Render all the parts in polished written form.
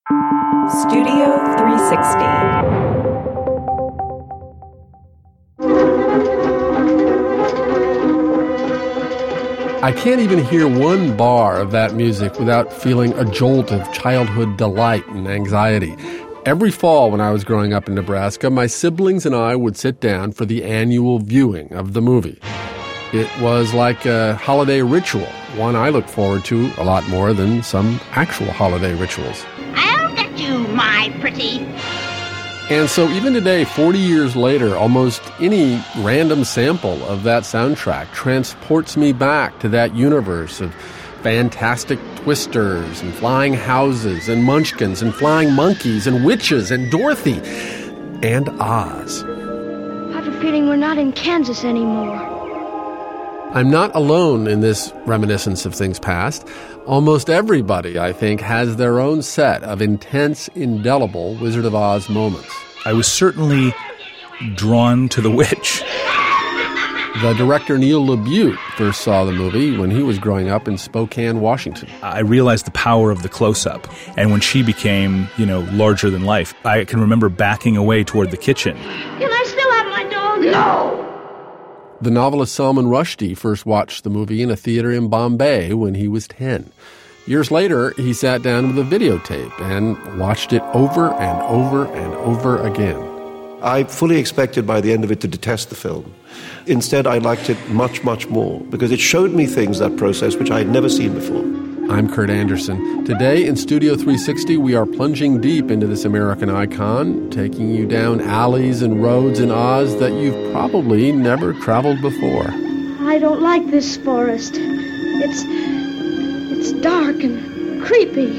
Studio 360. I can't even hear one bar of that music without feeling a jolt of childhood delight and anxiety. Every fall when I was growing up in Nebraska, my siblings and I would sit down for the annual viewing of the movie. It was like a holiday ritual, one I look forward to a lot more than some actual holiday rituals. I'll get you, my pretty. And so even today, 40 years later, almost any random sample of that soundtrack transports me back to that universe of fantastic twisters and flying houses and munchkins and flying monkeys and witches and Dorothy and Oz. I have a feeling we're not in Kansas anymore. I'm not alone in this reminiscence of things past. Almost everybody, I think, has their own set of intense, indelible Wizard of Oz moments. I was certainly drawn to the witch. The director Neil LaBute first saw the movie when he was growing up in Spokane, Washington. I realized the power of the close-up. And when she became, larger than life, I can remember backing away toward the kitchen. Can I still have my dog? No! The novelist Salman Rushdie first watched the movie in a theater in Bombay when he was 10. Years later, he sat down with a videotape and watched it over and over and over again. I fully expected by the end of it to detest the film. Instead, I liked it much, much more because it showed me things, that process, which I had never seen before. I'm Kurt Anderson. Today in Studio 360, we are plunging deep into this American icon, taking you down alleys and roads in Oz that you've probably never traveled before. I don't like this forest. It's dark and creepy.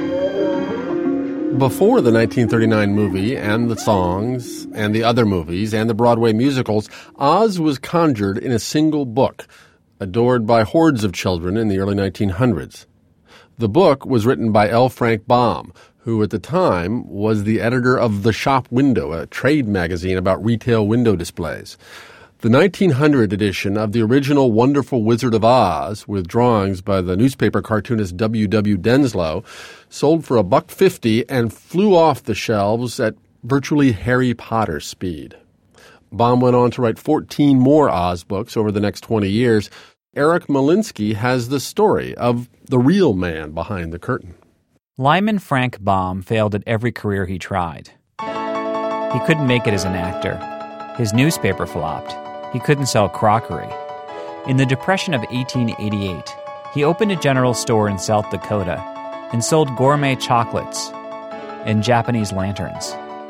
Before the 1939 movie and the songs and the other movies and the Broadway musicals, Oz was conjured in a single book, adored by hordes of children in the early 1900s. The book was written by L. Frank Baum, who at the time was the editor of The Shop Window, a trade magazine about retail window displays. The 1900 edition of the original Wonderful Wizard of Oz, with drawings by the newspaper cartoonist W. W. Denslow, sold for $1.50 and flew off the shelves at virtually Harry Potter speed. Baum went on to write 14 more Oz books over the next 20 years. Eric Malinsky has the story of the real man behind the curtain. Lyman Frank Baum failed at every career he tried. He couldn't make it as an actor. His newspaper flopped. He couldn't sell crockery. In the Depression of 1888, he opened a general store in South Dakota and sold gourmet chocolates and Japanese lanterns.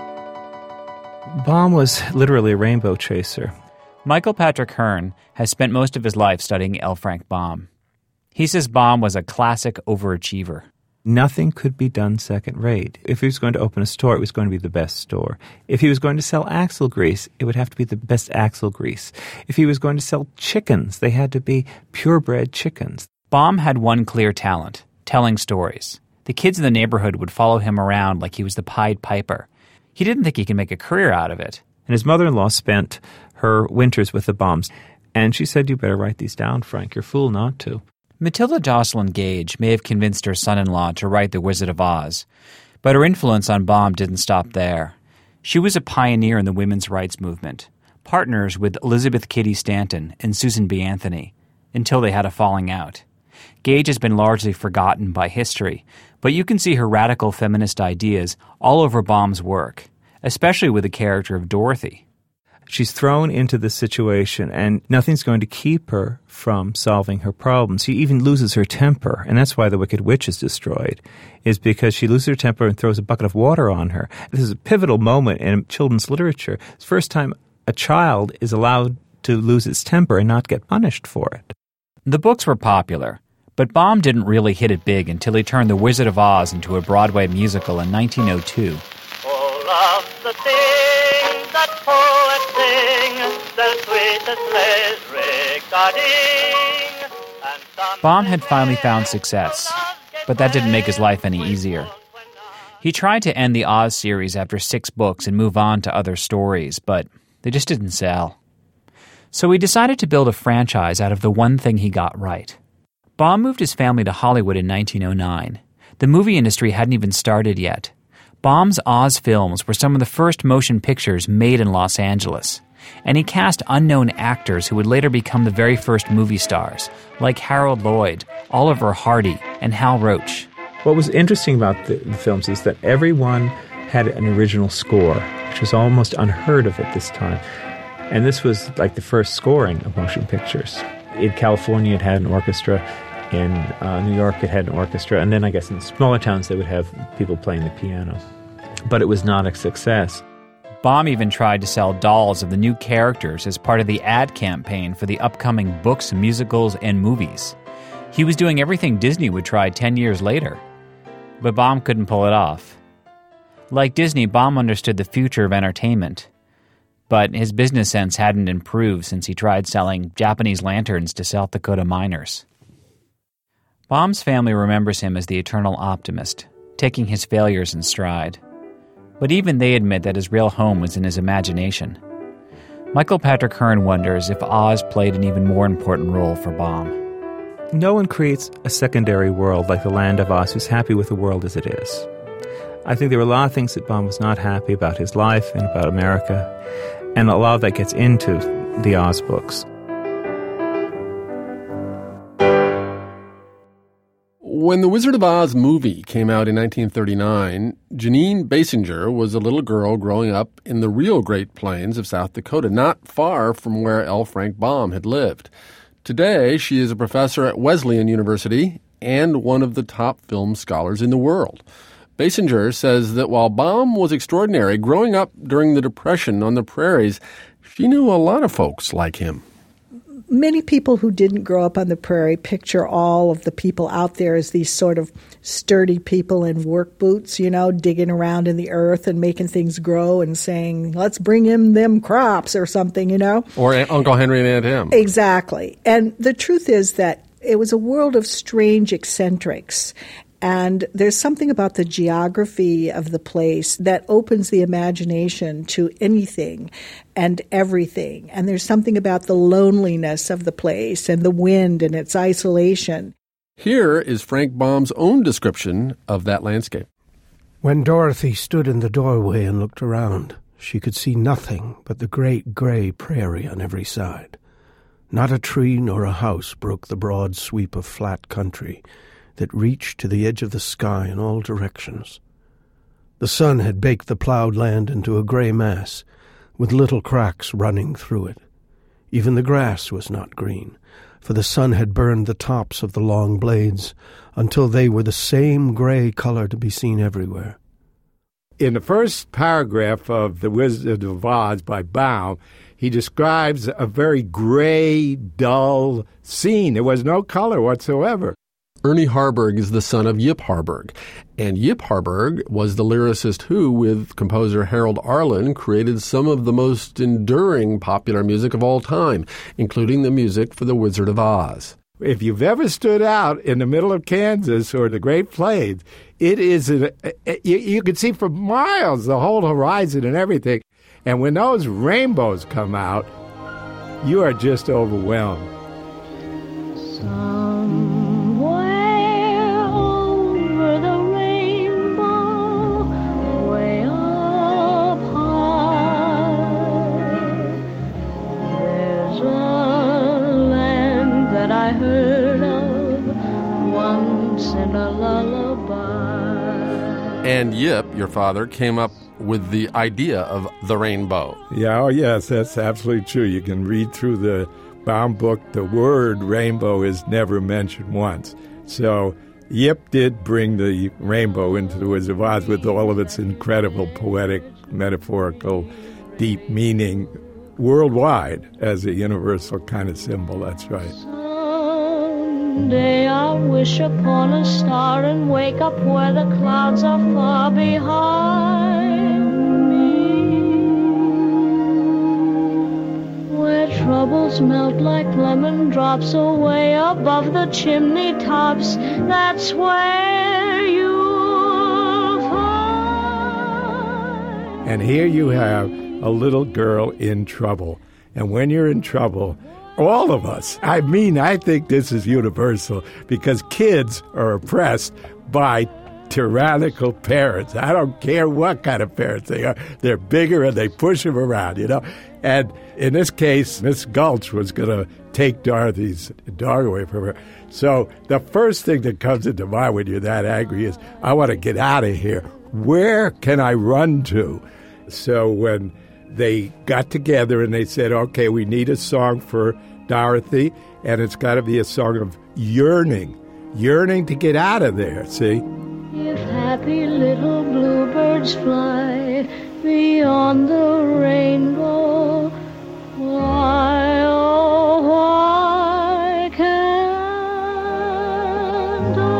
Baum was literally a rainbow chaser. Michael Patrick Hearn has spent most of his life studying L. Frank Baum. He says Baum was a classic overachiever. Nothing could be done second-rate. If he was going to open a store, it was going to be the best store. If he was going to sell axle grease, it would have to be the best axle grease. If he was going to sell chickens, they had to be purebred chickens. Baum had one clear talent, telling stories. The kids in the neighborhood would follow him around like he was the Pied Piper. He didn't think he could make a career out of it. And his mother-in-law spent her winters with the Baums. And she said, "You better write these down, Frank. You're a fool not to." Matilda Jocelyn Gage may have convinced her son-in-law to write The Wizard of Oz, but her influence on Baum didn't stop there. She was a pioneer in the women's rights movement, partners with Elizabeth Cady Stanton and Susan B. Anthony, until they had a falling out. Gage has been largely forgotten by history, but you can see her radical feminist ideas all over Baum's work, especially with the character of Dorothy. She's thrown into this situation, and nothing's going to keep her from solving her problems. She even loses her temper, and that's why the Wicked Witch is destroyed, is because she loses her temper and throws a bucket of water on her. This is a pivotal moment in children's literature. It's the first time a child is allowed to lose its temper and not get punished for it. The books were popular, but Baum didn't really hit it big until he turned The Wizard of Oz into a Broadway musical in 1902. All of the things that poets sing, the sweetest plays regarding. Baum had finally found success, but that didn't make his life any easier. He tried to end the Oz series after 6 books and move on to other stories, but they just didn't sell. So he decided to build a franchise out of the one thing he got right. Baum moved his family to Hollywood in 1909. The movie industry hadn't even started yet. Baum's Oz films were some of the first motion pictures made in Los Angeles, and he cast unknown actors who would later become the very first movie stars, like Harold Lloyd, Oliver Hardy, and Hal Roach. What was interesting about the films is that everyone had an original score, which was almost unheard of at this time. And this was like the first scoring of motion pictures. In California, it had an orchestra. In New York, it had an orchestra. And then I guess in smaller towns, they would have people playing the piano. But it was not a success. Baum even tried to sell dolls of the new characters as part of the ad campaign for the upcoming books, musicals, and movies. He was doing everything Disney would try 10 years later. But Baum couldn't pull it off. Like Disney, Baum understood the future of entertainment. But his business sense hadn't improved since he tried selling Japanese lanterns to South Dakota miners. Baum's family remembers him as the eternal optimist, taking his failures in stride. But even they admit that his real home was in his imagination. Michael Patrick Hearn wonders if Oz played an even more important role for Baum. No one creates a secondary world like the Land of Oz who's happy with the world as it is. I think there were a lot of things that Baum was not happy about his life and about America, and a lot of that gets into the Oz books. When The Wizard of Oz movie came out in 1939, Janine Basinger was a little girl growing up in the real Great Plains of South Dakota, not far from where L. Frank Baum had lived. Today, she is a professor at Wesleyan University and one of the top film scholars in the world. Basinger says that while Baum was extraordinary, growing up during the Depression on the prairies, she knew a lot of folks like him. Many people who didn't grow up on the prairie picture all of the people out there as these sort of sturdy people in work boots, digging around in the earth and making things grow and saying, let's bring in them crops or something, Or Uncle Henry and Aunt Em. Exactly. And the truth is that it was a world of strange eccentrics. And there's something about the geography of the place that opens the imagination to anything and everything. And there's something about the loneliness of the place and the wind and its isolation. Here is Frank Baum's own description of that landscape. When Dorothy stood in the doorway and looked around, she could see nothing but the great gray prairie on every side. Not a tree nor a house broke the broad sweep of flat country that reached to the edge of the sky in all directions. The sun had baked the plowed land into a gray mass, with little cracks running through it. Even the grass was not green, for the sun had burned the tops of the long blades until they were the same gray color to be seen everywhere. In the first paragraph of The Wizard of Oz by Baum, he describes a very gray, dull scene. There was no color whatsoever. Ernie Harburg is the son of Yip Harburg, and Yip Harburg was the lyricist who, with composer Harold Arlen, created some of the most enduring popular music of all time, including the music for The Wizard of Oz. If you've ever stood out in the middle of Kansas or the Great Plains, it is you can see for miles the whole horizon and everything. And when those rainbows come out, you are just overwhelmed. And Yip, your father, came up with the idea of the rainbow. Yeah, oh yes, that's absolutely true. You can read through the Baum book, the word rainbow is never mentioned once. So Yip did bring the rainbow into The Wizard of Oz with all of its incredible poetic, metaphorical, deep meaning worldwide as a universal kind of symbol. That's right. Someday I'll wish upon a star and wake up where the clouds are far behind me, where troubles melt like lemon drops away above the chimney tops. That's where you'll find. And here you have a little girl in trouble. And when you're in trouble, all of us, I think this is universal because kids are oppressed by tyrannical parents. I don't care what kind of parents they are. They're bigger and they push them around, you know. And in this case, Miss Gulch was going to take Dorothy's dog away from her. So the first thing that comes into mind when you're that angry is, I want to get out of here. Where can I run to? So when they got together and they said, okay, we need a song for Dorothy, and it's got to be a song of yearning to get out of there, see? If happy little bluebirds fly beyond the rainbow, why, oh, why can't I?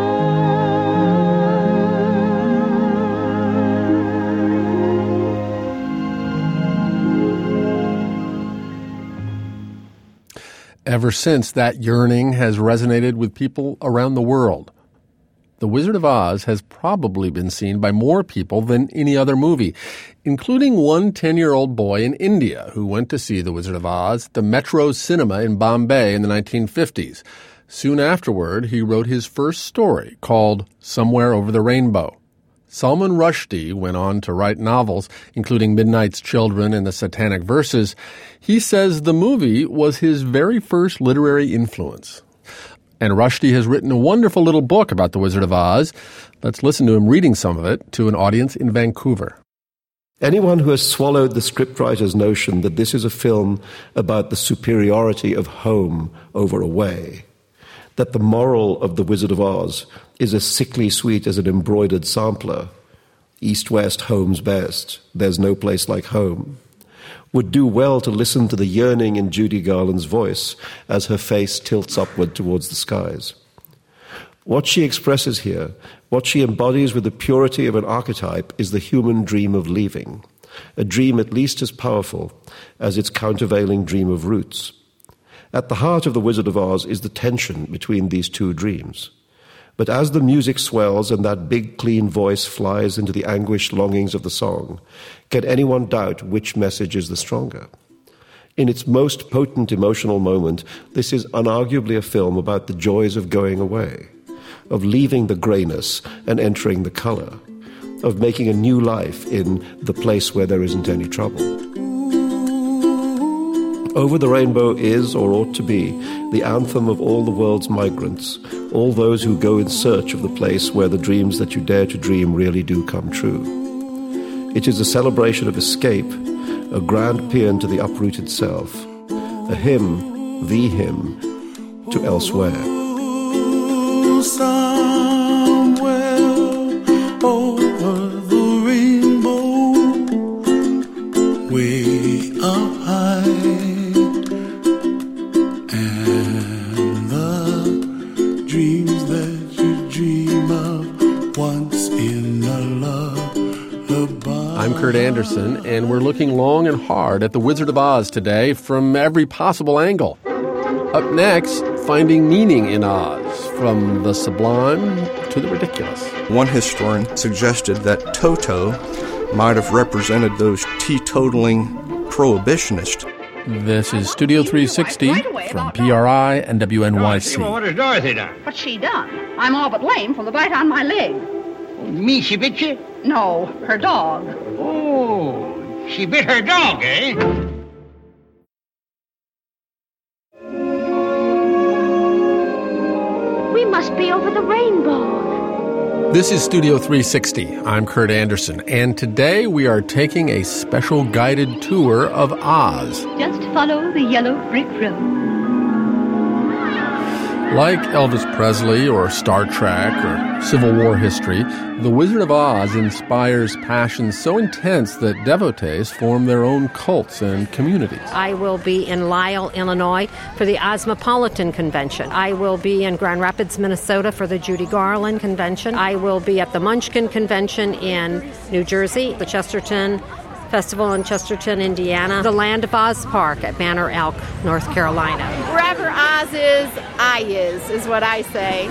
Ever since, that yearning has resonated with people around the world. The Wizard of Oz has probably been seen by more people than any other movie, including one 10-year-old boy in India who went to see The Wizard of Oz at the Metro Cinema in Bombay in the 1950s. Soon afterward, he wrote his first story called Somewhere Over the Rainbow. Salman Rushdie went on to write novels, including Midnight's Children and The Satanic Verses. He says the movie was his very first literary influence. And Rushdie has written a wonderful little book about The Wizard of Oz. Let's listen to him reading some of it to an audience in Vancouver. Anyone who has swallowed the scriptwriter's notion that this is a film about the superiority of home over away, that the moral of The Wizard of Oz is as sickly sweet as an embroidered sampler, East-West, home's best, there's no place like home, would do well to listen to the yearning in Judy Garland's voice as her face tilts upward towards the skies. What she expresses here, what she embodies with the purity of an archetype, is the human dream of leaving, a dream at least as powerful as its countervailing dream of roots. At the heart of The Wizard of Oz is the tension between these two dreams. But as the music swells and that big, clean voice flies into the anguished longings of the song, can anyone doubt which message is the stronger? In its most potent emotional moment, this is unarguably a film about the joys of going away, of leaving the grayness and entering the color, of making a new life in the place where there isn't any trouble. Over the Rainbow is, or ought to be, the anthem of all the world's migrants, all those who go in search of the place where the dreams that you dare to dream really do come true. It is a celebration of escape, a grand paean to the uprooted self, a hymn, the hymn, to elsewhere. Somewhere over the rainbow, way up high, and the dreams that you dream of once in a lullaby. I'm Kurt Anderson, and we're looking long and hard at The Wizard of Oz today from every possible angle. Up next, finding meaning in Oz, from the sublime to the ridiculous. One historian suggested that Toto might have represented those teetotaling prohibitionists. This is Studio 360 from PRI and WNYC. Well, what has Dorothy done? What's she done? I'm all but lame from the bite on my leg. Me, she bit you? No, her dog. Oh, she bit her dog, eh? We must be over the rainbow. This is Studio 360. I'm Kurt Anderson, and today we are taking a special guided tour of Oz. Just follow the yellow brick road. Like Elvis Presley or Star Trek or Civil War history, The Wizard of Oz inspires passions so intense that devotees form their own cults and communities. I will be in Lisle, Illinois for the Osmopolitan Convention. I will be in Grand Rapids, Minnesota for the Judy Garland Convention. I will be at the Munchkin Convention in New Jersey, the Chesterton Festival in Chesterton, Indiana, the Land of Oz Park at Banner Elk, North Carolina. Wherever Oz is what I say.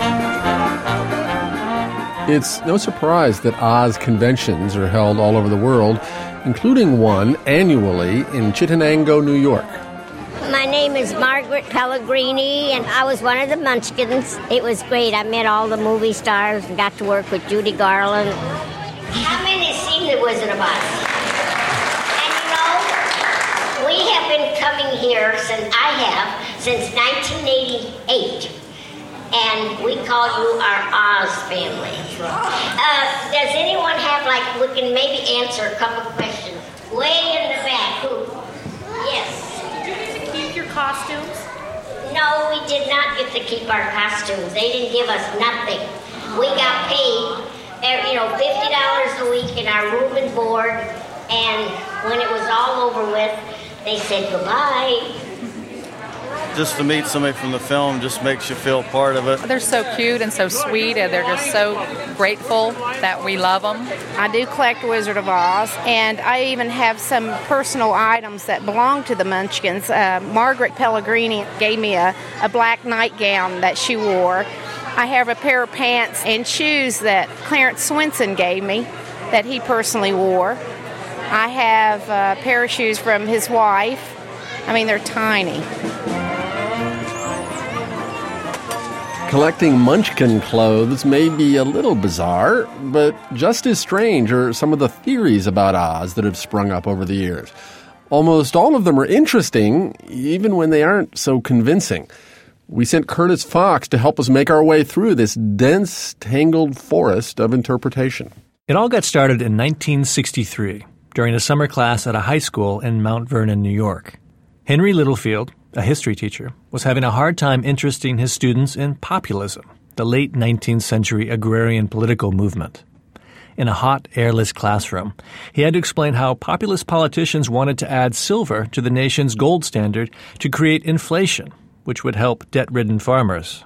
It's no surprise that Oz conventions are held all over the world, including one annually in Chittenango, New York. My name is Margaret Pellegrini, and I was one of the Munchkins. It was great. I met all the movie stars and got to work with Judy Garland. How many have seen The Wizard of Oz? And you know, we have been coming here since 1988. And we call you our Oz family. Does anyone have, we can maybe answer a couple of questions. Way in the back, who? Yes. Did you get to keep your costumes? No, we did not get to keep our costumes. They didn't give us nothing. We got paid, $50 a week in our room and board, and when it was all over with, they said goodbye. Just to meet somebody from the film just makes you feel part of it. They're so cute and so sweet, and they're just so grateful that we love them. I do collect Wizard of Oz, and I even have some personal items that belong to the Munchkins. Margaret Pellegrini gave me a black nightgown that she wore. I have a pair of pants and shoes that Clarence Swenson gave me that he personally wore. I have a pair of shoes from his wife. I mean, they're tiny. Collecting Munchkin clothes may be a little bizarre, but just as strange are some of the theories about Oz that have sprung up over the years. Almost all of them are interesting, even when they aren't so convincing. We sent Curtis Fox to help us make our way through this dense, tangled forest of interpretation. It all got started in 1963, during a summer class at a high school in Mount Vernon, New York. Henry Littlefield, a history teacher, was having a hard time interesting his students in populism, the late 19th century agrarian political movement. In a hot, airless classroom, he had to explain how populist politicians wanted to add silver to the nation's gold standard to create inflation, which would help debt-ridden farmers.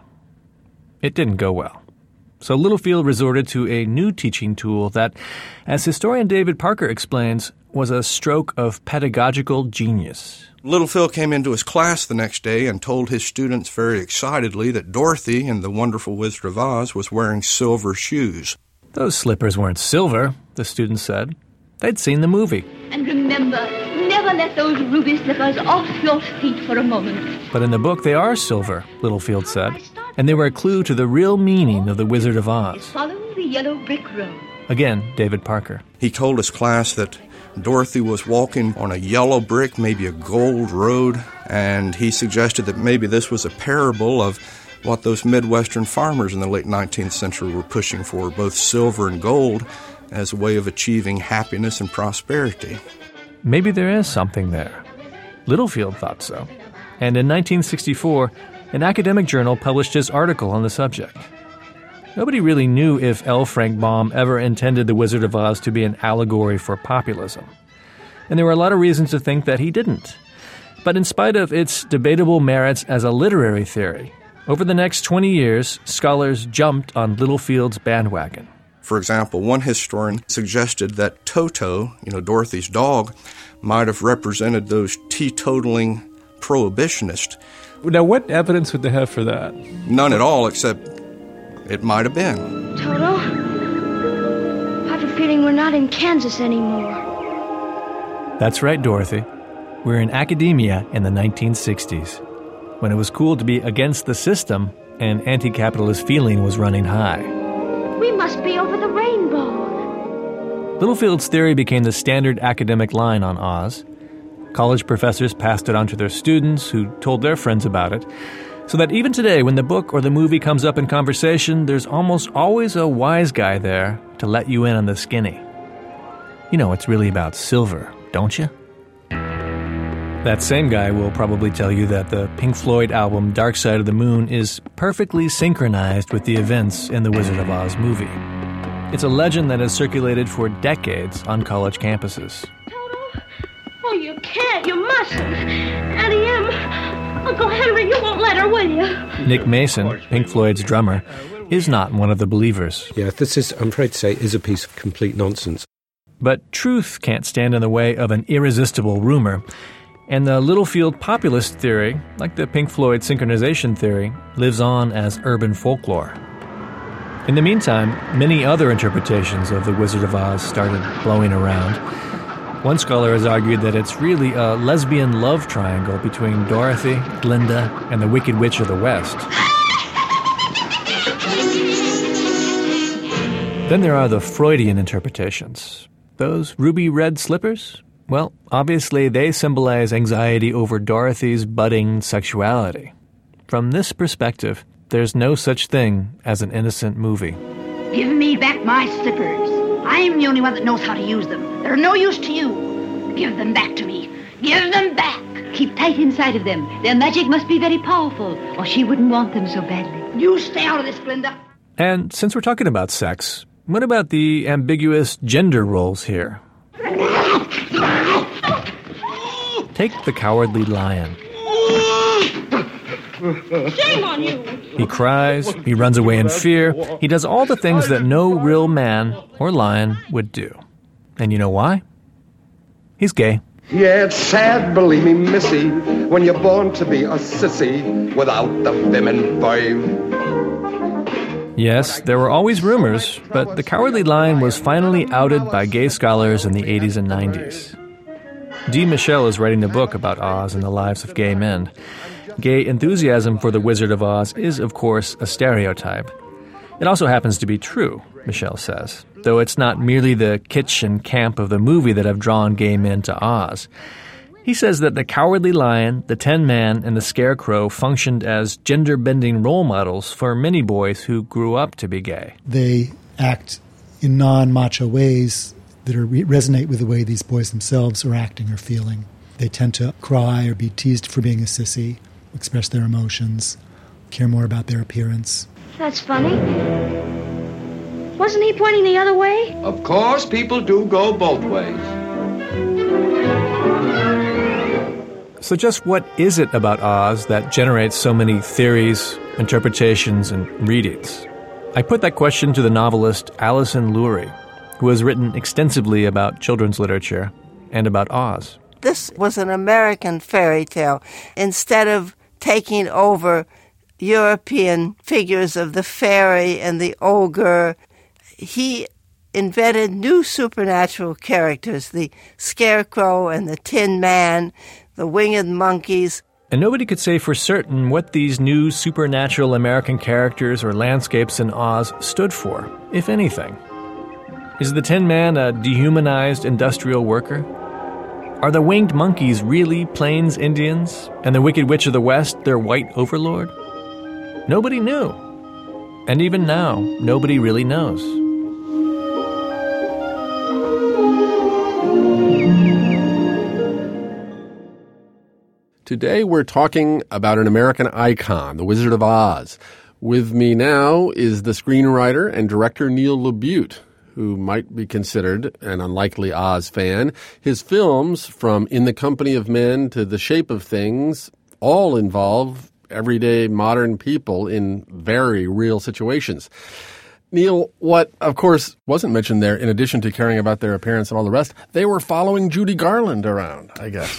It didn't go well. So Littlefield resorted to a new teaching tool that, as historian David Parker explains, was a stroke of pedagogical genius. Littlefield came into his class the next day and told his students very excitedly that Dorothy in The Wonderful Wizard of Oz was wearing silver shoes. Those slippers weren't silver, the students said. They'd seen the movie. And remember, never let those ruby slippers off your feet for a moment. But in the book, they are silver, Littlefield said, and they were a clue to the real meaning of The Wizard of Oz. Follow the yellow brick road. Again, David Parker. He told his class that Dorothy was walking on a yellow brick, maybe a gold road, and he suggested that maybe this was a parable of what those Midwestern farmers in the late 19th century were pushing for, both silver and gold, as a way of achieving happiness and prosperity. Maybe there is something there. Littlefield thought so. And in 1964, an academic journal published his article on the subject. Nobody really knew if L. Frank Baum ever intended The Wizard of Oz to be an allegory for populism. And there were a lot of reasons to think that he didn't. But in spite of its debatable merits as a literary theory, over the next 20 years, scholars jumped on Littlefield's bandwagon. For example, one historian suggested that Toto, Dorothy's dog, might have represented those teetotaling prohibitionists. Now, what evidence would they have for that? None at all, except it might have been. Toto, I have a feeling we're not in Kansas anymore. That's right, Dorothy. We're in academia in the 1960s, when it was cool to be against the system and anti-capitalist feeling was running high. We must be over the rainbow. Littlefield's theory became the standard academic line on Oz. College professors passed it on to their students, who told their friends about it, so that even today, when the book or the movie comes up in conversation, there's almost always a wise guy there to let you in on the skinny. You know it's really about silver, don't you? That same guy will probably tell you that the Pink Floyd album Dark Side of the Moon is perfectly synchronized with the events in the Wizard of Oz movie. It's a legend that has circulated for decades on college campuses. Toto? Oh, you can't. You mustn't. Annie M. Uncle Henry, you won't let her, will you? Nick Mason, Pink Floyd's drummer, is not one of the believers. Yeah, this is, I'm afraid to say, is a piece of complete nonsense. But truth can't stand in the way of an irresistible rumor. And the Littlefield populist theory, like the Pink Floyd synchronization theory, lives on as urban folklore. In the meantime, many other interpretations of The Wizard of Oz started blowing around. One scholar has argued that it's really a lesbian love triangle between Dorothy, Glinda, and the Wicked Witch of the West. Then there are the Freudian interpretations. Those ruby red slippers? Well, obviously they symbolize anxiety over Dorothy's budding sexuality. From this perspective, there's no such thing as an innocent movie. Give me back my slippers. I'm the only one that knows how to use them. They're no use to you. Give them back to me. Give them back. Keep tight inside of them. Their magic must be very powerful, or she wouldn't want them so badly. You stay out of this, Glinda. And since we're talking about sex, what about the ambiguous gender roles here? Take the Cowardly Lion. Shame on you! He cries, he runs away in fear, he does all the things that no real man or lion would do. And you know why? He's gay. Yeah, it's sad, believe me, missy, when you're born to be a sissy without the vim and vibe. Yes, there were always rumors, but the Cowardly Lion was finally outed by gay scholars in the 80s and 90s. Dee Michelle is writing a book about Oz and the lives of gay men. Gay enthusiasm for the Wizard of Oz is, of course, a stereotype. It also happens to be true, Michelle says, though it's not merely the kitsch and camp of the movie that have drawn gay men to Oz. He says that the Cowardly Lion, the Tin Man, and the Scarecrow functioned as gender-bending role models for many boys who grew up to be gay. They act in non-macho ways that resonate with the way these boys themselves are acting or feeling. They tend to cry or be teased for being a sissy, express their emotions, care more about their appearance. That's funny. Wasn't he pointing the other way? Of course, people do go both ways. So just what is it about Oz that generates so many theories, interpretations, and readings? I put that question to the novelist Alison Lurie, who has written extensively about children's literature and about Oz. This was an American fairy tale. Instead of taking over European figures of the fairy and the ogre, he invented new supernatural characters, the Scarecrow and the Tin Man, the Winged Monkeys. And nobody could say for certain what these new supernatural American characters or landscapes in Oz stood for, if anything. Is the Tin Man a dehumanized industrial worker? Are the Winged Monkeys really Plains Indians, and the Wicked Witch of the West their white overlord? Nobody knew. And even now, nobody really knows. Today we're talking about an American icon, The Wizard of Oz. With me now is the screenwriter and director Neil LaBute, who might be considered an unlikely Oz fan. His films, from In the Company of Men to The Shape of Things, all involve everyday modern people in very real situations. Neil, what, of course, wasn't mentioned there, in addition to caring about their appearance and all the rest, they were following Judy Garland around, I guess.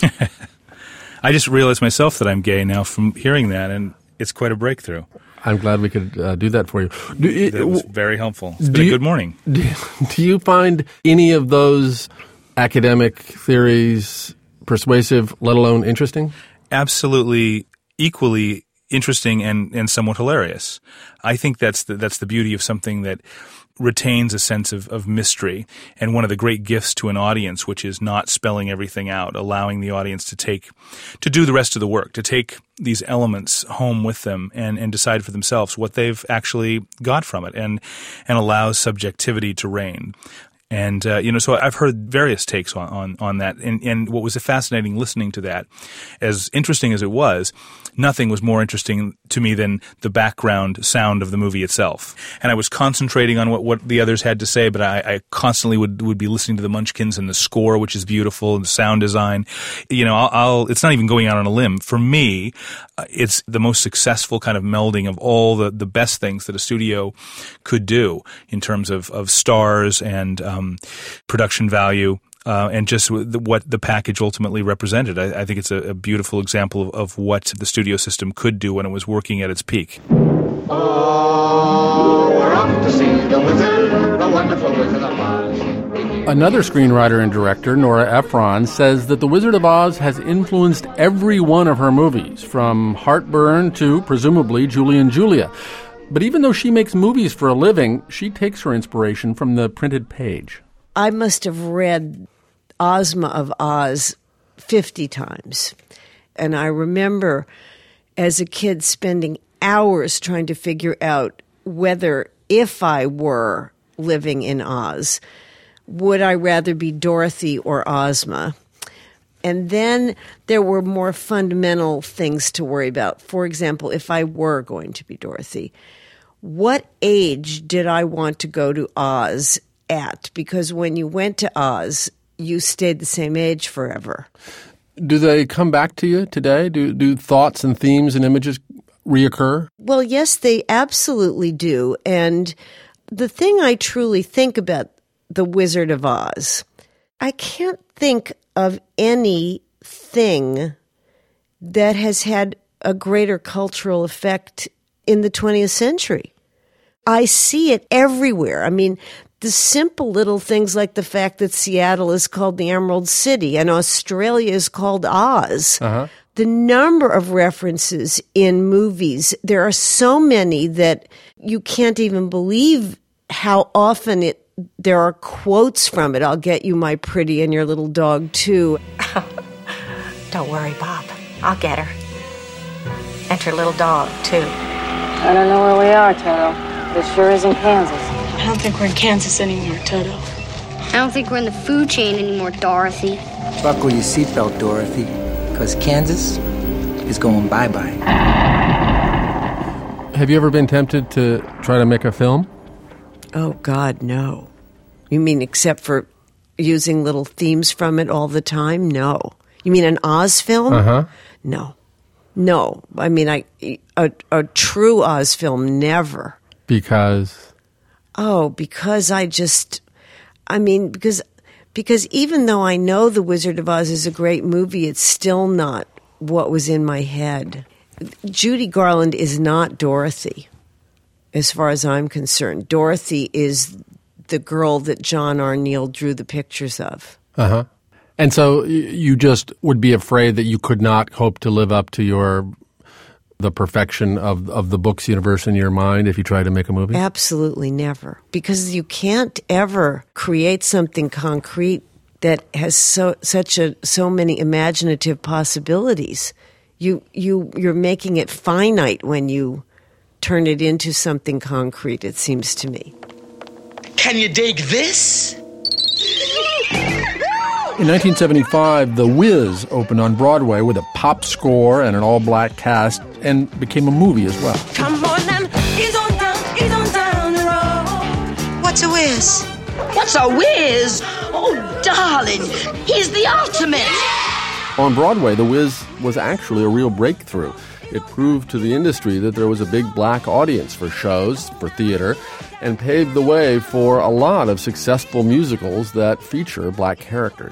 I just realized myself that I'm gay now from hearing that, and it's quite a breakthrough. I'm glad we could do that for you. That was very helpful. It's been a good morning. Do you find any of those academic theories persuasive, let alone interesting? Absolutely, equally interesting and somewhat hilarious. I think that's the beauty of something that retains a sense of mystery, and one of the great gifts to an audience, which is not spelling everything out, allowing the audience to do the rest of the work, to take these elements home with them and decide for themselves what they've actually got from it, and allows subjectivity to reign. And, so I've heard various takes on that. And what was fascinating listening to that, as interesting as it was, nothing was more interesting to me than the background sound of the movie itself. And I was concentrating on what the others had to say, but I constantly would be listening to the Munchkins and the score, which is beautiful, and the sound design. It's not even going out on a limb. For me, it's the most successful kind of melding of all the best things that a studio could do in terms of stars and production value, and just what the package ultimately represented. I think it's a beautiful example of what the studio system could do when it was working at its peak. Oh, we're off to see the wizard, the wonderful Wizard of Oz. Another screenwriter and director, Nora Ephron, says that The Wizard of Oz has influenced every one of her movies, from Heartburn to, presumably, Julie and Julia. But even though she makes movies for a living, she takes her inspiration from the printed page. I must have read Ozma of Oz 50 times. And I remember as a kid spending hours trying to figure out whether, if I were living in Oz, would I rather be Dorothy or Ozma? And then there were more fundamental things to worry about. For example, if I were going to be Dorothy, what age did I want to go to Oz at? Because when you went to Oz, you stayed the same age forever. Do they come back to you today? Do thoughts and themes and images reoccur? Well, yes, they absolutely do. And the thing I truly think about The Wizard of Oz, I can't think of anything that has had a greater cultural effect in the 20th century. I see it everywhere. I mean, the simple little things like the fact that Seattle is called the Emerald City and Australia is called Oz. Uh-huh. The number of references in movies, there are so many that you can't even believe how often there are quotes from it. I'll get you, my pretty, and your little dog, too. Don't worry, Bob. I'll get her. And her little dog, too. I don't know where we are, Toto. This sure isn't Kansas. I don't think we're in Kansas anymore, Toto. I don't think we're in the food chain anymore, Dorothy. Buckle your seatbelt, Dorothy, because Kansas is going bye-bye. Have you ever been tempted to try to make a film? Oh, God, no. You mean except for using little themes from it all the time? No. You mean an Oz film? Uh-huh. No. No. I mean, a true Oz film, never. Because? Oh, because because even though I know The Wizard of Oz is a great movie, it's still not what was in my head. Judy Garland is not Dorothy, as far as I'm concerned. Dorothy is the girl that John R. Neal drew the pictures of. Uh-huh. And so you just would be afraid that you could not hope to live up to the perfection of the book's universe in your mind if you tried to make a movie? Absolutely never. Because you can't ever create something concrete that has so many imaginative possibilities. You're making it finite when you turn it into something concrete, it seems to me. Can you dig this? In 1975, The Wiz opened on Broadway with a pop score and an all-black cast and became a movie as well. Come on and ease on down the road. What's a whiz? What's a whiz? Oh, darling, he's the ultimate. On Broadway, The Wiz was actually a real breakthrough. It proved to the industry that there was a big black audience for shows, for theater, and paved the way for a lot of successful musicals that feature black characters.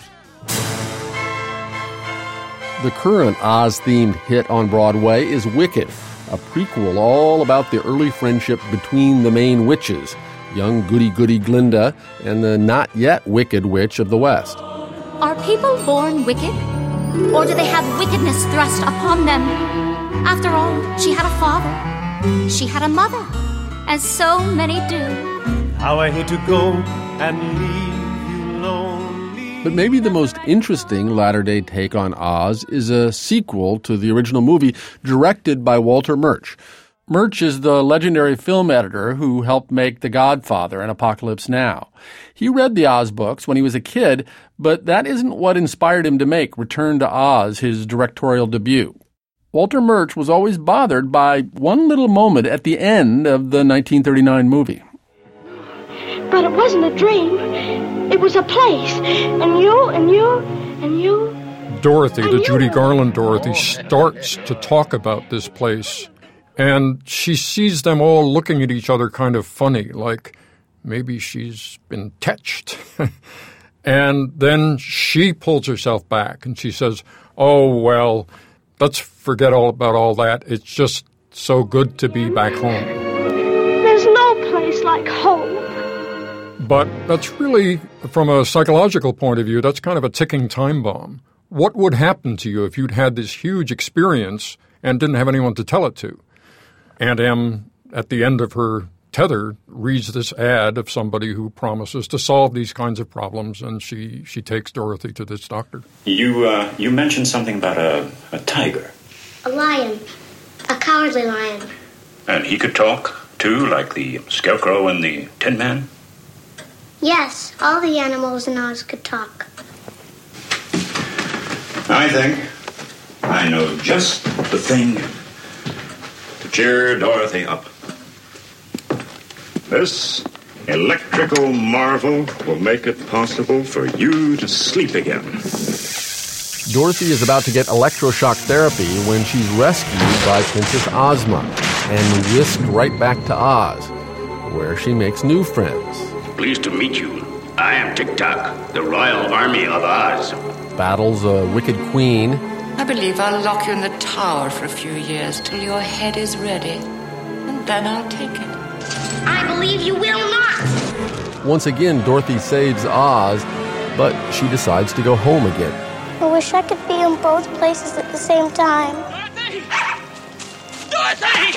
The current Oz-themed hit on Broadway is Wicked, a prequel all about the early friendship between the main witches, young goody-goody Glinda and the not-yet-wicked witch of the West. Are people born wicked? Or do they have wickedness thrust upon them? After all, she had a father. She had a mother. As so many do. How I hate to go and leave you lonely. But maybe the most interesting latter-day take on Oz is a sequel to the original movie directed by Walter Murch. Murch is the legendary film editor who helped make The Godfather and Apocalypse Now. He read the Oz books when he was a kid, but that isn't what inspired him to make Return to Oz, his directorial debut. Walter Murch was always bothered by one little moment at the end of the 1939 movie. But it wasn't a dream. It was a place. And you. Dorothy, the Judy Garland Dorothy, starts to talk about this place. And she sees them all looking at each other kind of funny, like maybe she's been touched. And then she pulls herself back and she says, oh, well, let's forget all about all that. It's just so good to be back home. There's no place like home. But that's really, from a psychological point of view, that's kind of a ticking time bomb. What would happen to you if you'd had this huge experience and didn't have anyone to tell it to? Aunt Em, at the end of her tether, reads this ad of somebody who promises to solve these kinds of problems, and she takes Dorothy to this doctor. You mentioned something about a tiger. A lion. A cowardly lion. And he could talk, too, like the Scarecrow and the Tin Man? Yes, all the animals in Oz could talk. I think I know just the thing to cheer Dorothy up. This electrical marvel will make it possible for you to sleep again. Dorothy is about to get electroshock therapy when she's rescued by Princess Ozma and whisked right back to Oz, where she makes new friends. Pleased to meet you. I am Tik-Tok, the Royal Army of Oz. Battles a wicked queen. I believe I'll lock you in the tower for a few years till your head is ready, and then I'll take it. I believe you will not. Once again, Dorothy saves Oz, but she decides to go home again. I wish I could be in both places at the same time. Dorothy!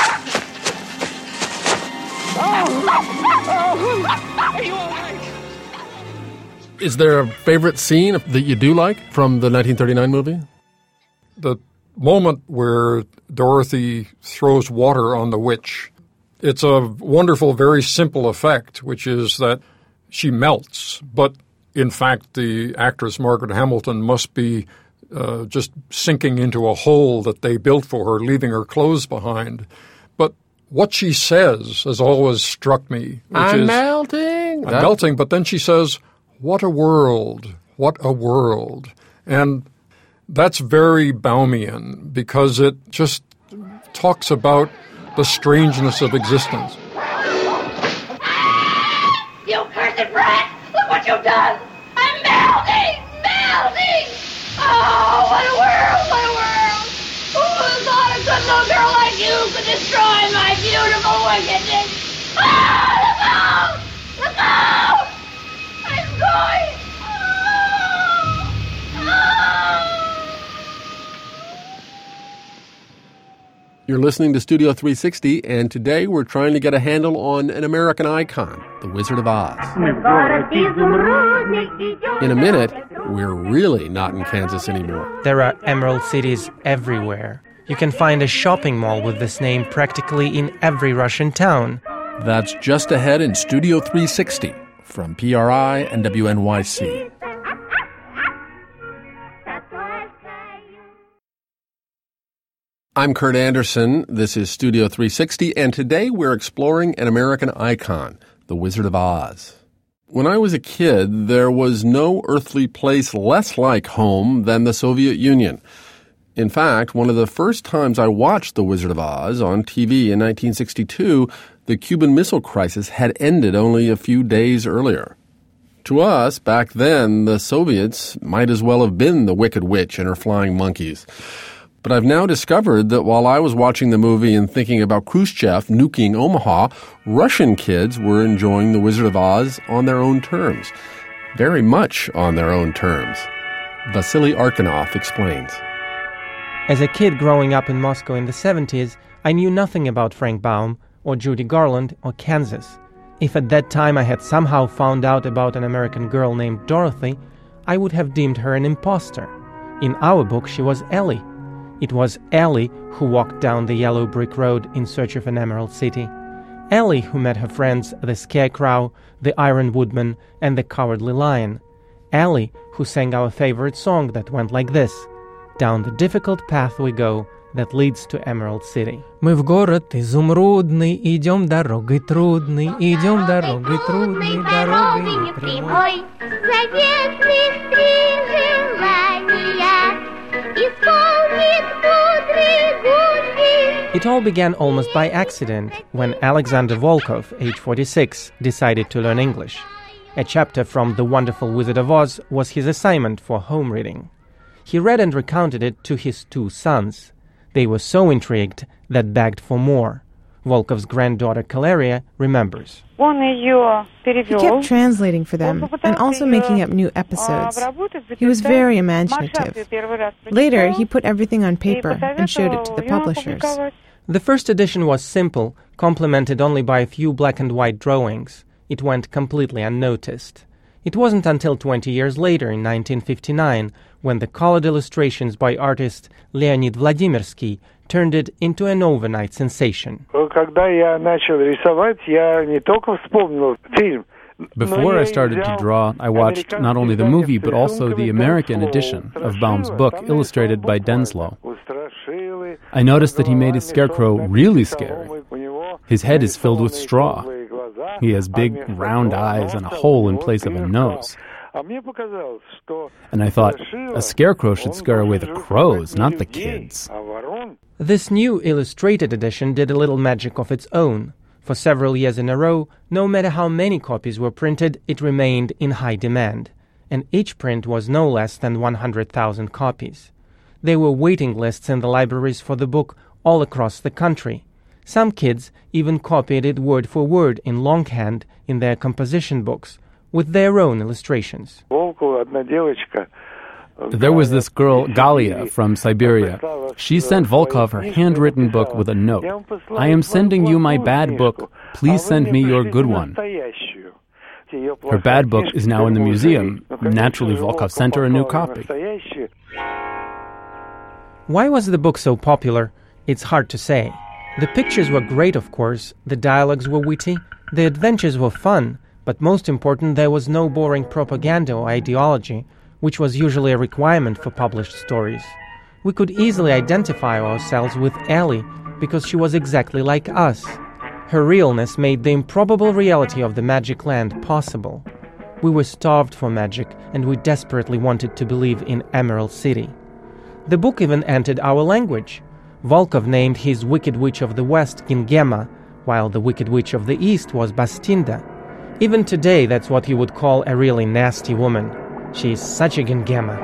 Are you all right? Is there a favorite scene that you do like from the 1939 movie? The moment where Dorothy throws water on the witch. It's a wonderful, very simple effect, which is that she melts. But, in fact, the actress Margaret Hamilton must be just sinking into a hole that they built for her, leaving her clothes behind. But what she says has always struck me. I'm melting. I'm melting, but then she says, what a world, what a world. And that's very Baumian because it just talks about the strangeness of existence. You cursed brat! Look what you've done! I'm melting! Melting! Oh, what a world! What a world! Who would have thought a good little girl like you could destroy my beautiful wickedness? Ah, look out! Look out! I'm going! You're listening to Studio 360, and today we're trying to get a handle on an American icon, the Wizard of Oz. In a minute, we're really not in Kansas anymore. There are emerald cities everywhere. You can find a shopping mall with this name practically in every Russian town. That's just ahead in Studio 360 from PRI and WNYC. I'm Kurt Anderson. This is Studio 360, and today we're exploring an American icon, the Wizard of Oz. When I was a kid, there was no earthly place less like home than the Soviet Union. In fact, one of the first times I watched The Wizard of Oz on TV in 1962, the Cuban Missile Crisis had ended only a few days earlier. To us, back then, the Soviets might as well have been the Wicked Witch and her flying monkeys. But I've now discovered that while I was watching the movie and thinking about Khrushchev nuking Omaha, Russian kids were enjoying The Wizard of Oz on their own terms. Very much on their own terms. Vasily Arkanov explains. As a kid growing up in Moscow in the 70s, I knew nothing about Frank Baum or Judy Garland or Kansas. If at that time I had somehow found out about an American girl named Dorothy, I would have deemed her an imposter. In our book, she was Ellie. It was Ellie who walked down the yellow brick road in search of an emerald city. Ellie who met her friends the Scarecrow, the Iron Woodman, and the Cowardly Lion. Ellie who sang our favorite song that went like this: Down the difficult path we go that leads to Emerald City. Мы в город изумрудный, идем дорогой трудной, идем дорогой трудной, дорогой прямой. It all began almost by accident when Alexander Volkov, age 46, decided to learn English. A chapter from The Wonderful Wizard of Oz was his assignment for home reading. He read and recounted it to his two sons. They were so intrigued that begged for more. Volkov's granddaughter Kaleria remembers. He kept translating for them and also making up new episodes. He was very imaginative. Later, he put everything on paper and showed it to the publishers. The first edition was simple, complemented only by a few black and white drawings. It went completely unnoticed. It wasn't until 20 years later, in 1959, when the colored illustrations by artist Leonid Vladimirsky turned it into an overnight sensation. Before I started to draw, I watched not only the movie but also the American edition of Baum's book, illustrated by Denslow. I noticed that he made his scarecrow really scary. His head is filled with straw. He has big, round eyes and a hole in place of a nose. And I thought, a scarecrow should scare away the crows, not the kids. This new illustrated edition did a little magic of its own. For several years in a row, no matter how many copies were printed, it remained in high demand. And each print was no less than 100,000 copies. There were waiting lists in the libraries for the book all across the country. Some kids even copied it word for word in longhand in their composition books, with their own illustrations. There was this girl, Galia, from Siberia. She sent Volkov her handwritten book with a note. I am sending you my bad book. Please send me your good one. Her bad book is now in the museum. Naturally, Volkov sent her a new copy. Why was the book so popular? It's hard to say. The pictures were great, of course. The dialogues were witty. The adventures were fun. But most important, there was no boring propaganda or ideology, which was usually a requirement for published stories. We could easily identify ourselves with Ellie because she was exactly like us. Her realness made the improbable reality of the magic land possible. We were starved for magic, and we desperately wanted to believe in Emerald City. The book even entered our language. Volkov named his Wicked Witch of the West Gingema, while the Wicked Witch of the East was Bastinda. Even today, that's what he would call a really nasty woman. She's such a Gingema.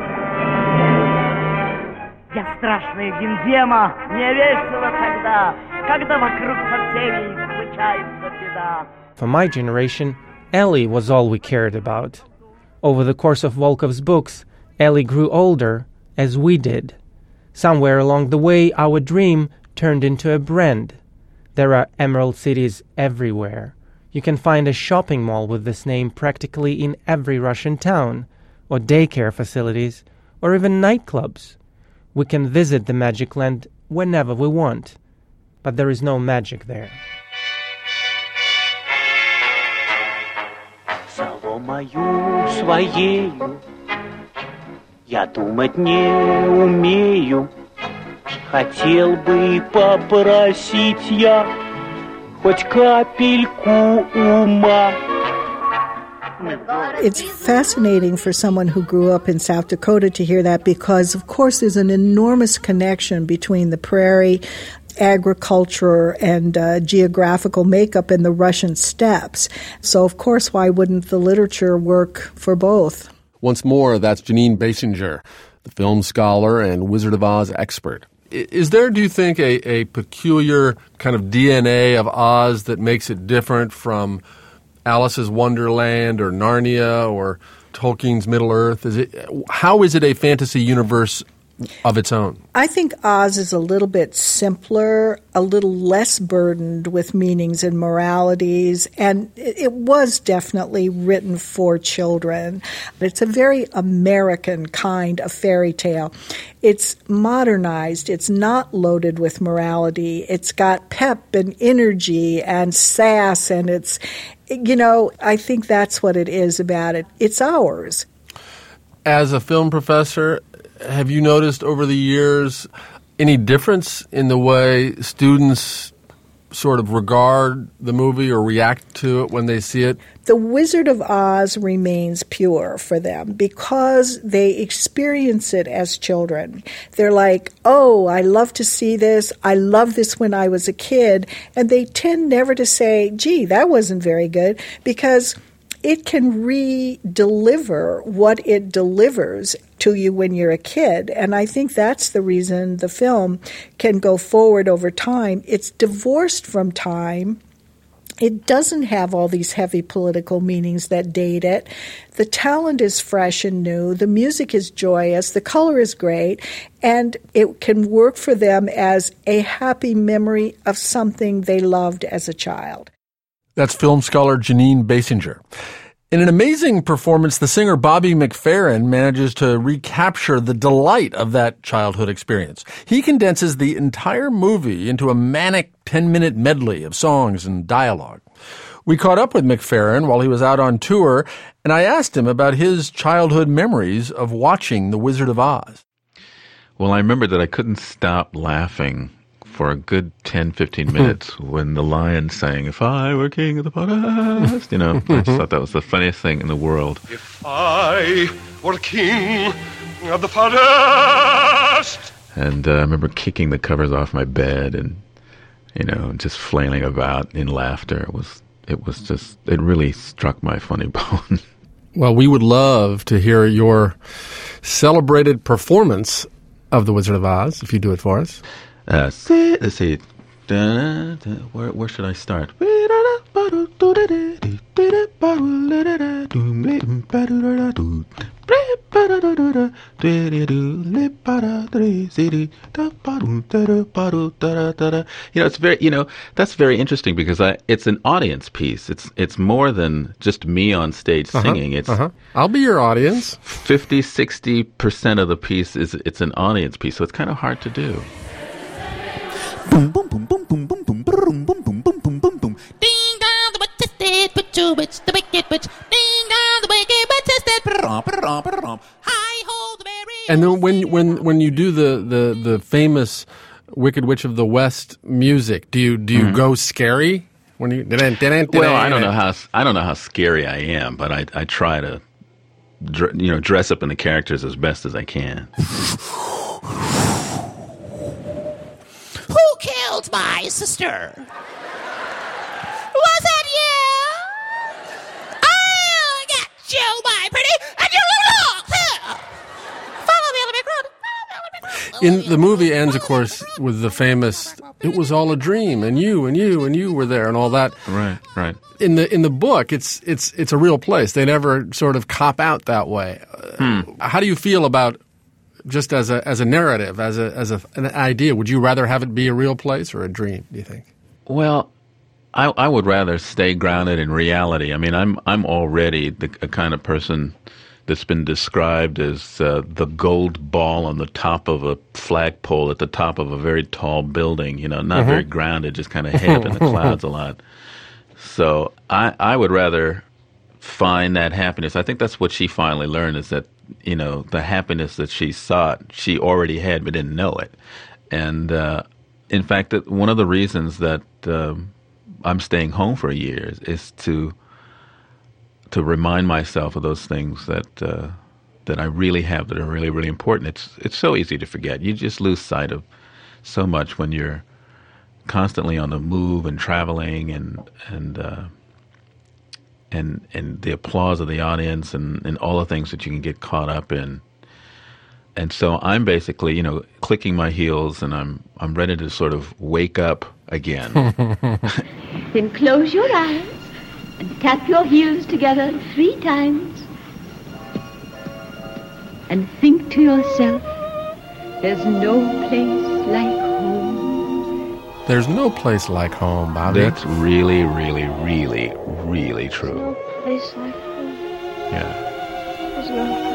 Я страшная Гингема, мне весело когда вокруг со всеми случается беда. For my generation, Ellie was all we cared about. Over the course of Volkov's books, Ellie grew older, as we did. Somewhere along the way, our dream turned into a brand. There are emerald cities everywhere. You can find a shopping mall with this name practically in every Russian town, or daycare facilities, or even nightclubs. We can visit the Magic Land whenever we want, but there is no magic there. Соломою своею я думать не умею. Хотел бы попросить я хоть капельку ума. It's fascinating for someone who grew up in South Dakota to hear that because, of course, there's an enormous connection between the prairie, agriculture, and geographical makeup in the Russian steppes. So, of course, why wouldn't the literature work for both? Once more, that's Janine Basinger, the film scholar and Wizard of Oz expert. Is there, do you think, a peculiar kind of DNA of Oz that makes it different from Alice's Wonderland or Narnia or Tolkien's Middle-earth? How is it a fantasy universe of its own? I think Oz is a little bit simpler, a little less burdened with meanings and moralities, and it was definitely written for children. It's a very American kind of fairy tale. It's modernized. It's not loaded with morality. It's got pep and energy and sass, and it's, I think that's what it is about it. It's ours. As a film professor, have you noticed over the years any difference in the way students sort of regard the movie or react to it when they see it? The Wizard of Oz remains pure for them because they experience it as children. They're like, oh, I love to see this. I loved this when I was a kid. And they tend never to say, gee, that wasn't very good, because it can re-deliver what it delivers to you when you're a kid. And I think that's the reason the film can go forward over time. It's divorced from time. It doesn't have all these heavy political meanings that date it. The talent is fresh and new. The music is joyous. The color is great. And it can work for them as a happy memory of something they loved as a child. That's film scholar Janine Basinger. In an amazing performance, the singer Bobby McFerrin manages to recapture the delight of that childhood experience. He condenses the entire movie into a manic 10-minute medley of songs and dialogue. We caught up with McFerrin while he was out on tour, and I asked him about his childhood memories of watching The Wizard of Oz. Well, I remember that I couldn't stop laughing for a good 10, 15 minutes when the lion sang, "If I were king of the forest," I just thought that was the funniest thing in the world. If I were king of the forest. And I remember kicking the covers off my bed and, just flailing about in laughter. It really struck my funny bone. Well, we would love to hear your celebrated performance of The Wizard of Oz, if you do it for us. Let's see. Where should I start? It's very, that's very interesting because it's an audience piece. It's more than just me on stage singing. I'll be your audience. 50-60% of the piece it's an audience piece, so it's kind of hard to do. Boom boom boom boom boom boom boom boom boom boom boom boom boom boom. Ding dong, the witch is dead, but you witch, the wicked witch. Ding dong, the wicked witch is dead. Hi ho, the berry. And then when you do the famous Wicked Witch of the West music, do you go scary when you? Well, I don't know how scary I am, but I try to dress up in the characters as best as I can. Who killed my sister? Was that you? I'll get you, my pretty, and you will follow the Olympic road. In the movie ends, of course, with the famous "It was all a dream," and you were there, and all that. Right. In the book, it's a real place. They never sort of cop out that way. How do you feel about? Just as a narrative, as an idea, would you rather have it be a real place or a dream, do you think? Well, I would rather stay grounded in reality. I mean, I'm already a kind of person that's been described as the gold ball on the top of a flagpole at the top of a very tall building, not very grounded, just kind of head up in the clouds a lot. So I would rather find that happiness. I think that's what she finally learned, is that the happiness that she sought, she already had but didn't know it. And in fact, one of the reasons that I'm staying home for a year is to remind myself of those things that I really have that are really, really important. It's so easy to forget. You just lose sight of so much when you're constantly on the move and traveling and the applause of the audience and all the things that you can get caught up in. And so I'm basically, clicking my heels and I'm ready to sort of wake up again. Then close your eyes and tap your heels together 3 times. And think to yourself, there's no place like home. There's no place like home, Bobby. That's really, really, really, really true. There's no place like home. Yeah. There's no place.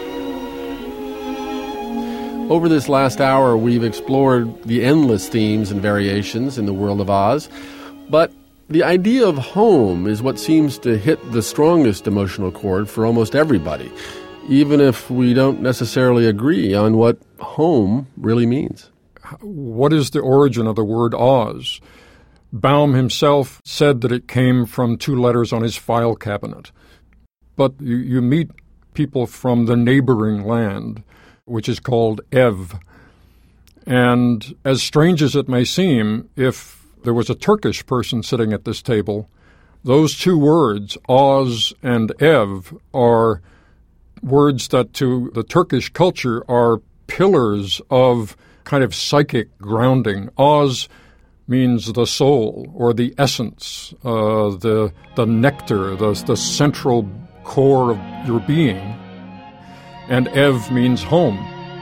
Over this last hour, we've explored the endless themes and variations in the world of Oz. But the idea of home is what seems to hit the strongest emotional chord for almost everybody, even if we don't necessarily agree on what home really means. What is the origin of the word Oz? Baum himself said that it came from 2 letters on his file cabinet. But you meet people from the neighboring land, which is called Ev. And as strange as it may seem, if there was a Turkish person sitting at this table, Those two words, Oz and Ev, are words that to the Turkish culture are pillars of kind of psychic grounding. Oz means the soul or the essence, the nectar, the central core of your being. And Ev means home.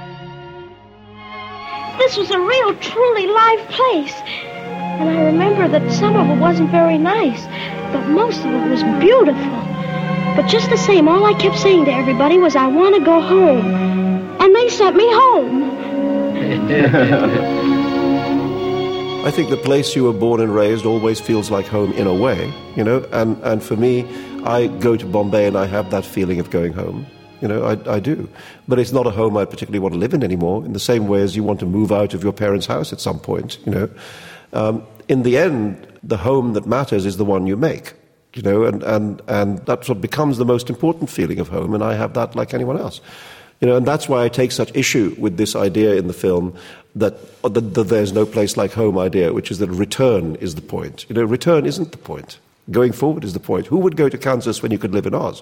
This was a real, truly live place. And I remember that some of it wasn't very nice, but most of it was beautiful. But just the same, all I kept saying to everybody was, I want to go home. And they sent me home. I think the place you were born and raised always feels like home in a way, and for me, I go to Bombay and I have that feeling of going home. I do. But it's not a home I particularly want to live in anymore, in the same way as you want to move out of your parents' house at some point, In the end, the home that matters is the one you make, and that's what becomes the most important feeling of home, and I have that like anyone else. And that's why I take such issue with this idea in the film that there's no place like home idea, which is that return is the point. Return isn't the point. Going forward is the point. Who would go to Kansas when you could live in Oz?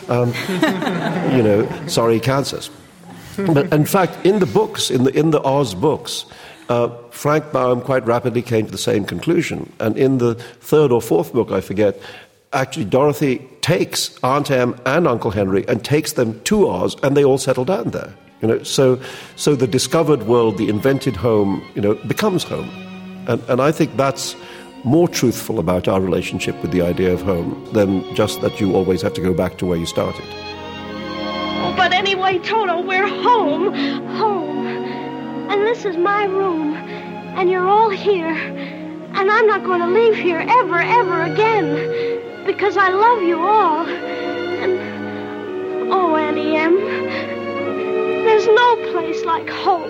Sorry, Kansas. But in fact, in the books, in the Oz books, Frank Baum quite rapidly came to the same conclusion. And in the third or fourth book, I forget, actually Dorothy takes Aunt Em and Uncle Henry and takes them to Oz, and they all settle down there. So the discovered world, the invented home, becomes home. And I think that's more truthful about our relationship with the idea of home than just that you always have to go back to where you started. But anyway, Toto, we're home. Home. And this is my room. And you're all here. And I'm not going to leave here ever, ever again. Because I love you all. And, oh, Auntie Em, there's no place like home.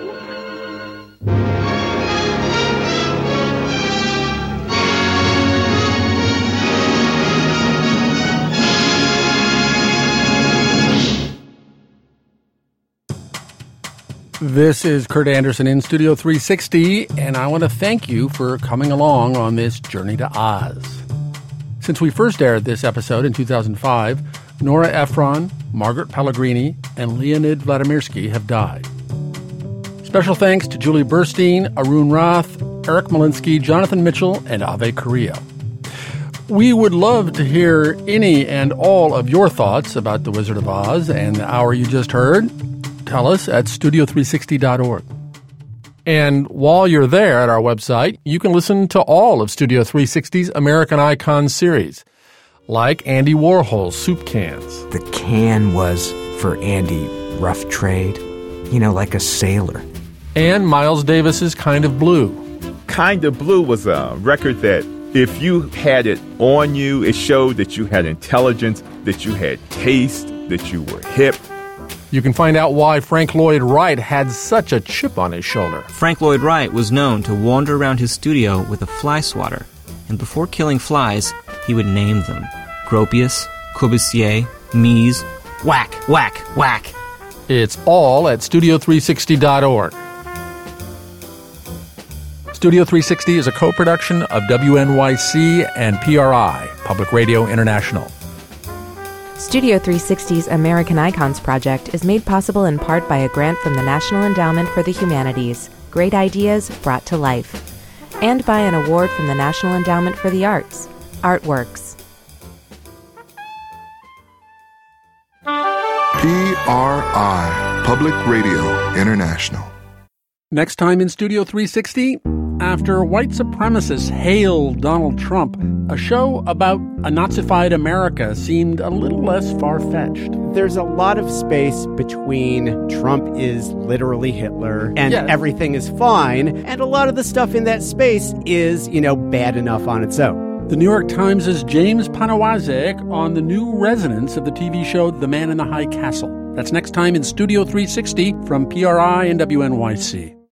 This is Kurt Anderson in Studio 360, and I want to thank you for coming along on this journey to Oz. Since we first aired this episode in 2005, Nora Ephron, Margaret Pellegrini, and Leonid Vladimirsky have died. Special thanks to Julie Burstein, Arun Rath, Eric Malinsky, Jonathan Mitchell, and Ave Carrillo. We would love to hear any and all of your thoughts about The Wizard of Oz and the hour you just heard. Tell us at studio360.org. And while you're there at our website, you can listen to all of Studio 360's American Icons series, like Andy Warhol's Soup Cans. The can was, for Andy, rough trade, like a sailor. And Miles Davis's Kind of Blue. Kind of Blue was a record that if you had it on you, it showed that you had intelligence, that you had taste, that you were hip. You can find out why Frank Lloyd Wright had such a chip on his shoulder. Frank Lloyd Wright was known to wander around his studio with a fly swatter, and before killing flies, he would name them. Gropius, Corbusier, Mies, whack, whack, whack. It's all at studio360.org. Studio 360 is a co-production of WNYC and PRI, Public Radio International. Studio 360's American Icons project is made possible in part by a grant from the National Endowment for the Humanities, Great Ideas Brought to Life, and by an award from the National Endowment for the Arts, Artworks. PRI, Public Radio International. Next time in Studio 360, after white supremacists hailed Donald Trump, a show about a Nazified America seemed a little less far-fetched. There's a lot of space between Trump is literally Hitler and everything is fine, and a lot of the stuff in that space is, bad enough on its own. The New York Times' James Poniewozik on the new resonance of the TV show The Man in the High Castle. That's next time in Studio 360 from PRI and WNYC.